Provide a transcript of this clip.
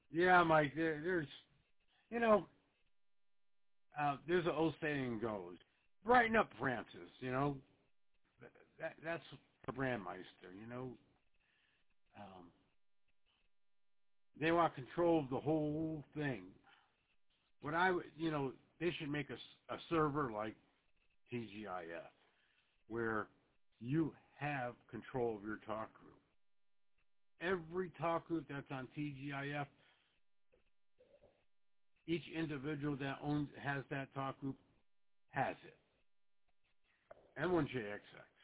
Yeah, Mike. There's, you know, there's an old saying goes, brighten up, Francis. That's the Brandmeister. Um, they want control of the whole thing. They should make a server like TGIF where you have control of your talk group. Every talk group that's on TGIF, each individual that has that talk group has it. M1JXX.